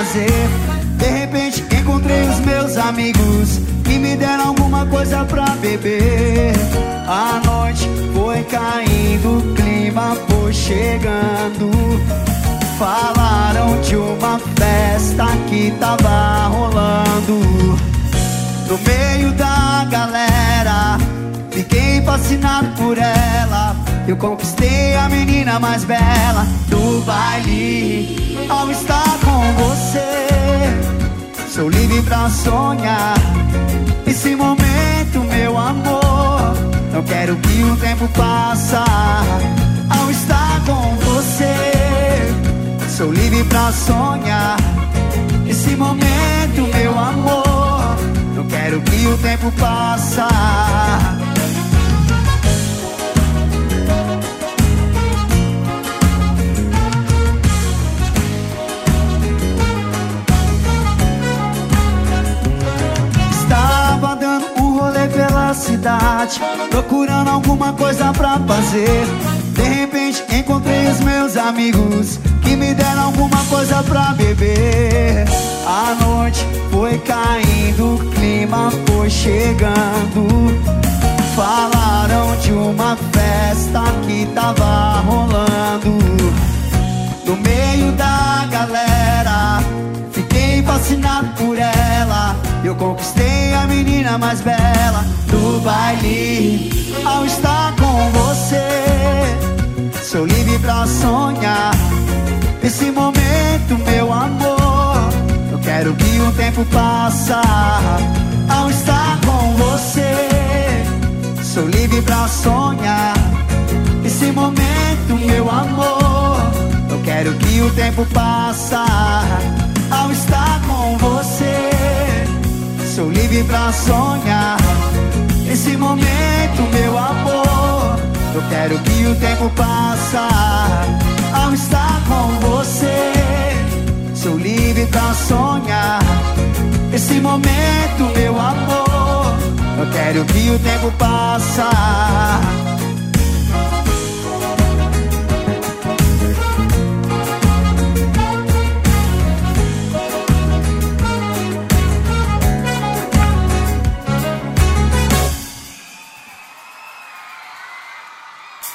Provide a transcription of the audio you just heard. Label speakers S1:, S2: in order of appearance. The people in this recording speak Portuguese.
S1: fazer. De repente encontrei os meus amigos que me deram alguma coisa pra beber. A noite foi caindo, o clima foi chegando. Falaram de uma festa que tava rolando. No meio da galera, fiquei fascinado por ela. Eu conquistei a menina mais bela do baile. Ao estar com você, sou livre pra sonhar. Esse momento, meu amor, não quero que o tempo passe. Ao estar com você, sou livre pra sonhar. Esse momento, meu amor, não quero que o tempo passe. Estava dando um rolê pela cidade, procurando alguma coisa pra fazer. De repente encontrei os meus amigos que me deram alguma coisa pra beber. A noite foi caindo, o clima foi chegando. Falaram de uma festa que tava rolando. No meio da galera, fiquei fascinado por ela. Eu conquistei a menina mais bela do baile. Ao estar com você, sou livre pra sonhar. Esse momento, meu amor, eu quero que o tempo passe. Ao estar com você, sou livre pra sonhar. Esse momento, meu amor, eu quero que o tempo passe. Ao estar com você, sou livre pra sonhar. Esse momento, meu amor, eu quero que o tempo passe. Ao estar com você, sou livre pra sonhar. Esse momento, meu amor, eu quero que o tempo passe.